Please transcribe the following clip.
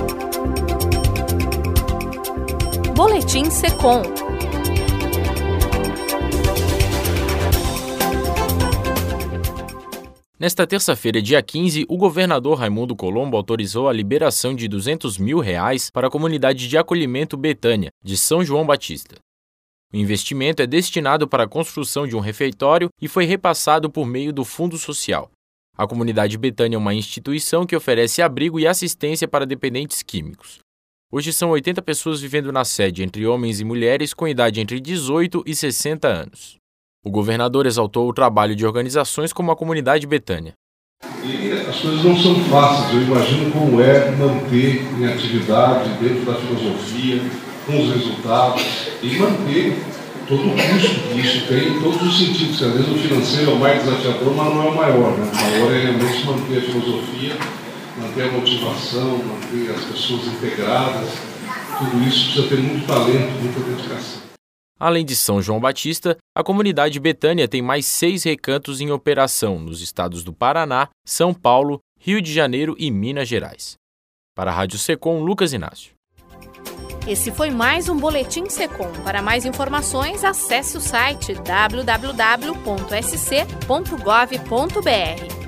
Boletim SECOM. Nesta terça-feira, dia 15, o governador Raimundo Colombo autorizou a liberação de R$200 mil para a comunidade de acolhimento Betânia, de São João Batista. O investimento é destinado para a construção de um refeitório e foi repassado por meio do Fundo Social. A comunidade Betânia é uma instituição que oferece abrigo e assistência para dependentes químicos. Hoje são 80 pessoas vivendo na sede, entre homens e mulheres com idade entre 18 e 60 anos. O governador exaltou o trabalho de organizações como a comunidade Betânia. E as coisas não são fáceis, eu imagino como é manter em atividade dentro da filosofia, com os resultados, e manter todo o custo que isso tem em todos os sentidos. Às vezes o financeiro é o mais desafiador, mas não é o maior. O maior é realmente manter a filosofia, manter a motivação, manter as pessoas integradas. Tudo isso precisa ter muito talento, muita dedicação. Além de São João Batista, a comunidade Betânia tem mais 6 recantos em operação nos estados do Paraná, São Paulo, Rio de Janeiro e Minas Gerais. Para a Rádio SECOM, Lucas Inácio. Esse foi mais um Boletim SECOM. Para mais informações, acesse o site www.sc.gov.br.